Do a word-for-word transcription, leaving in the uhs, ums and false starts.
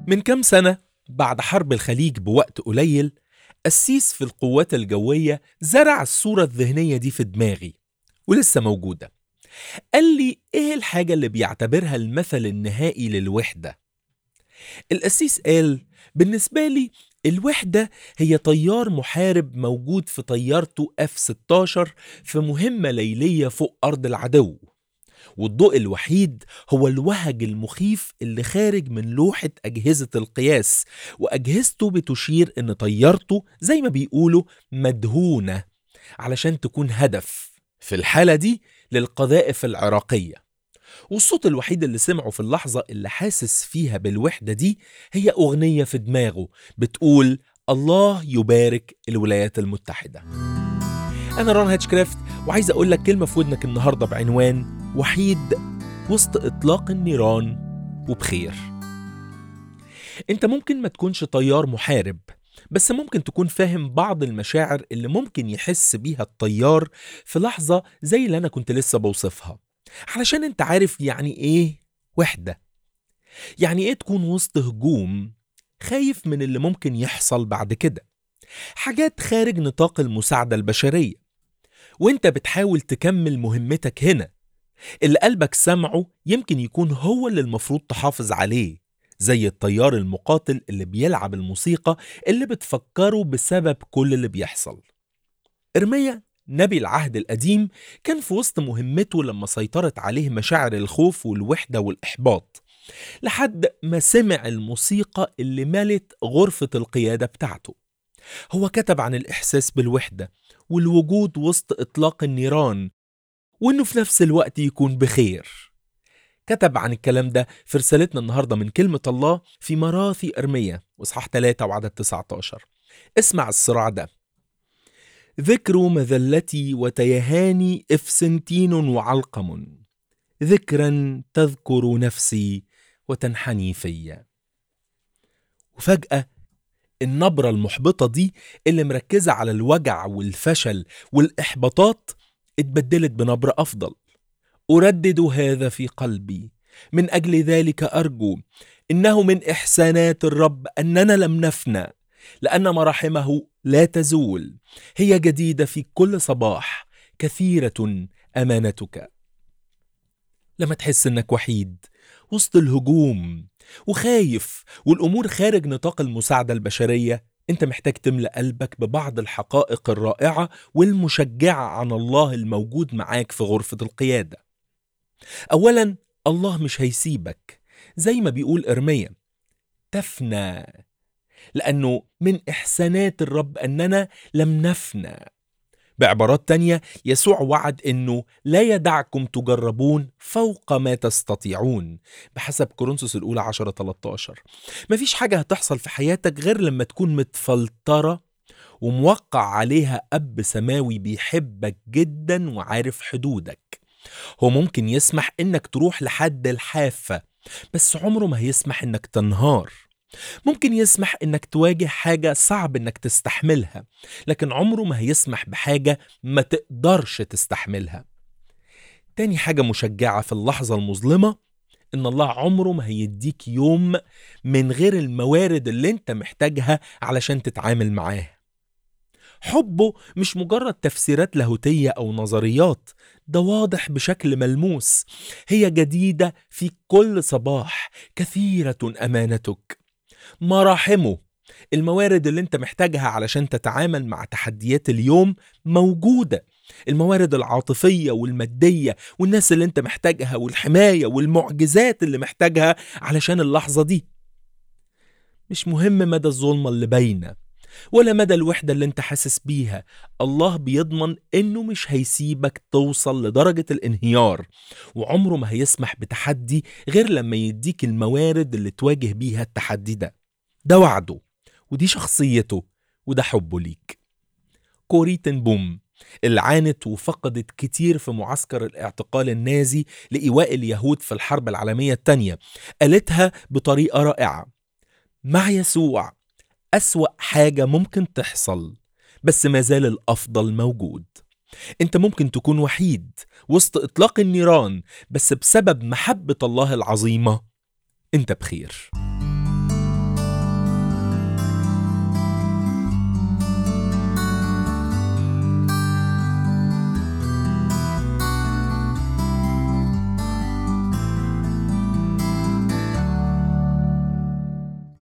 من كام سنة بعد حرب الخليج بوقت قليل، قسيس في القوات الجوية زرع الصورة الذهنية دي في دماغي ولسه موجودة. قال لي إيه الحاجة اللي بيعتبرها المثل النهائي للوحدة؟ القسيس قال: بالنسبة لي الوحدة هي طيار محارب موجود في طيارته إف ستاشر في مهمة ليلية فوق أرض العدو، والضوء الوحيد هو الوهج المخيف اللي خارج من لوحة أجهزة القياس، وأجهزته بتشير إن طيارته زي ما بيقولوا مدهونة علشان تكون هدف في الحالة دي للقذائف العراقية. والصوت الوحيد اللي سمعه في اللحظة اللي حاسس فيها بالوحدة دي هي أغنية في دماغه بتقول: الله يبارك الولايات المتحدة. أنا ران هاتشكرافت، وعايز أقول لك كلمة في ودنك النهاردة بعنوان وحيد وسط إطلاق النيران وبخير. أنت ممكن ما تكونش طيار محارب، بس ممكن تكون فاهم بعض المشاعر اللي ممكن يحس بيها الطيار في لحظة زي اللي أنا كنت لسه بوصفها، علشان أنت عارف يعني إيه وحدة، يعني إيه تكون وسط هجوم، خايف من اللي ممكن يحصل بعد كده، حاجات خارج نطاق المساعدة البشرية، وانت بتحاول تكمل مهمتك هنا. اللي قلبك سمعه يمكن يكون هو اللي المفروض تحافظ عليه، زي الطيار المقاتل اللي بيلعب الموسيقى اللي بتفكره بسبب كل اللي بيحصل. إرميا نبي العهد القديم كان في وسط مهمته لما سيطرت عليه مشاعر الخوف والوحدة والإحباط، لحد ما سمع الموسيقى اللي ملت غرفة القيادة بتاعته. هو كتب عن الإحساس بالوحدة والوجود وسط إطلاق النيران، وإنه في نفس الوقت يكون بخير. كتب عن الكلام ده في رسالتنا النهاردة من كلمة الله في مراثي إرميا وإصحاح ثلاثة وعدد تسعة عشر. اسمع الصراع ده: ذكر مذلتي وتيهاني إفسنتين وعلقم، ذكرا تذكر نفسي وتنحني فيا. وفجأة النبرة المحبطة دي اللي مركزة على الوجع والفشل والإحباطات اتبدلت بنبرة أفضل: أردد هذا في قلبي، من أجل ذلك أرجو، إنه من إحسانات الرب أننا لم نفنى، لأن مراحمه لا تزول، هي جديدة في كل صباح، كثيرة أمانتك. لما تحس إنك وحيد وسط الهجوم وخايف والأمور خارج نطاق المساعدة البشرية، أنت محتاج تملأ قلبك ببعض الحقائق الرائعة والمشجعة عن الله الموجود معاك في غرفة القيادة. أولاً، الله مش هيسيبك، زي ما بيقول إرميا تفنى، لأنه من إحسانات الرب أننا لم نفنى. بعبارات تانية، يسوع وعد أنه لا يدعكم تجربون فوق ما تستطيعون، بحسب كورنثوس الأولى عشرة ثلاثة عشر. مفيش حاجة هتحصل في حياتك غير لما تكون متفلترة وموقع عليها أب سماوي بيحبك جدا وعارف حدودك. هو ممكن يسمح إنك تروح لحد الحافة، بس عمره ما هيسمح إنك تنهار. ممكن يسمح إنك تواجه حاجة صعب إنك تستحملها، لكن عمره ما هيسمح بحاجة ما تقدرش تستحملها. تاني حاجة مشجعة في اللحظة المظلمة، إن الله عمره ما هيديك يوم من غير الموارد اللي انت محتاجها علشان تتعامل معاه. حبه مش مجرد تفسيرات لاهوتية أو نظريات، ده واضح بشكل ملموس، هي جديدة في كل صباح، كثيرة أمانتك. مراحمه، الموارد اللي انت محتاجها علشان تتعامل مع تحديات اليوم موجودة، الموارد العاطفية والمادية والناس اللي انت محتاجها والحماية والمعجزات اللي محتاجها علشان اللحظة دي. مش مهم مدى الظلمة اللي باينة ولا مدى الوحدة اللي انت حاسس بيها، الله بيضمن انه مش هيسيبك توصل لدرجة الانهيار، وعمره ما هيسمح بتحدي غير لما يديك الموارد اللي تواجه بيها التحدي ده. ده وعده، ودي شخصيته، وده حبه ليك. كوري تن بوم اللي عانت وفقدت كتير في معسكر الاعتقال النازي لإيواء اليهود في الحرب العالمية التانية، قالتها بطريقة رائعة: مع يسوع أسوأ حاجة ممكن تحصل، بس ما زال الأفضل موجود. انت ممكن تكون وحيد وسط إطلاق النيران، بس بسبب محبة الله العظيمة انت بخير.